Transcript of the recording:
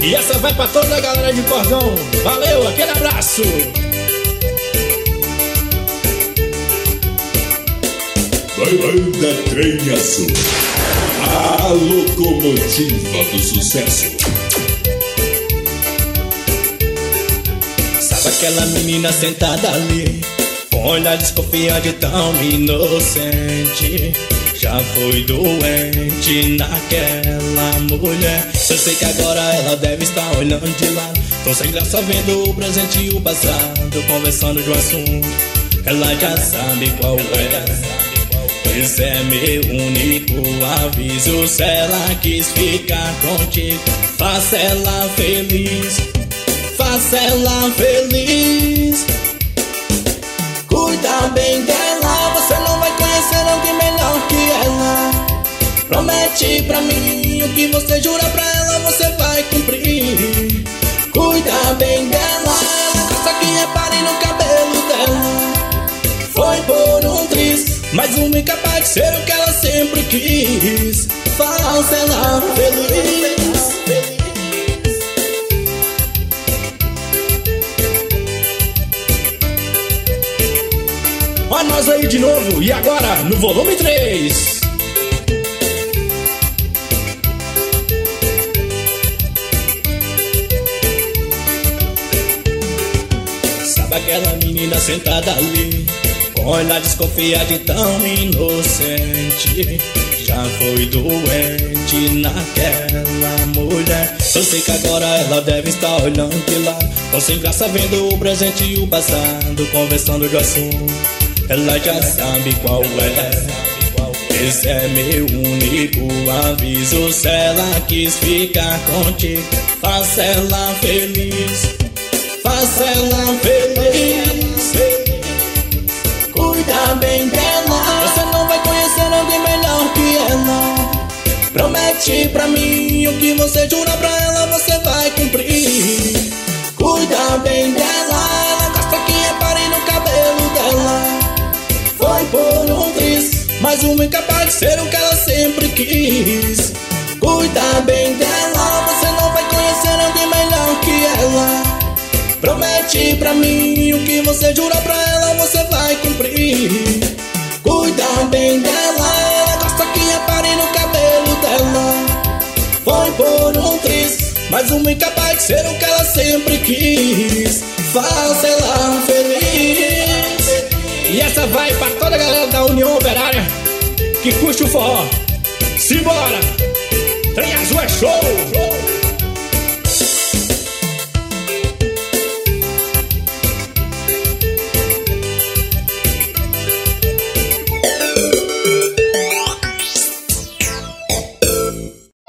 E essa vai pra toda a galera de Cordão. Valeu, aquele abraço. Banda Trem Azul, a locomotiva do sucesso. Sabe aquela menina sentada ali, com olhar desconfiante tão inocente? Já foi doente naquela mulher. Eu sei que agora ela deve estar olhando de lado, tão sem graça vendo o presente e o passado, conversando de um assunto ela já sabe qual é. Esse é meu único aviso, se ela quis ficar contigo, faça ela feliz, faça ela feliz. Cuida bem dela, você não vai conhecer alguém melhor que ela. Promete pra mim o que você jura pra ela, você vai cumprir. Cuida bem dela, ela gosta que repare no cabelo dela. Foi por um triz, mas uma incapaz de ser o que ela sempre quis. Faça ela feliz. Olha nós aí de novo, e agora no volume 3. Sabe aquela menina sentada ali, com olhar desconfiado e tão inocente? Já foi doente naquela mulher. Eu sei que agora ela deve estar olhando de lá, tão sem graça vendo o presente e o passado, conversando de assunto ela já sabe qual é. Esse é meu único aviso, se ela quis ficar contigo, faça ela feliz, faça ela feliz. Cuida bem dela, você não vai conhecer alguém melhor que ela. Promete pra mim o que você jura pra ela, você vai cumprir. Cuida bem dela, ela gosta que repare no cabelo dela. Foi por um triz, mas uma incapaz de ser o que ela sempre quis. Cuida bem dela, você não vai conhecer alguém melhor que ela. Promete pra mim o que você jura pra ela, você vai cumprir. Cuida bem dela, ela gosta que repare no cabelo dela. Foi por um triz, mas uma incapaz de ser o que ela sempre quis. Faça ela feliz. E essa vai pra toda a galera da União Operária que curte o forró. Simbora!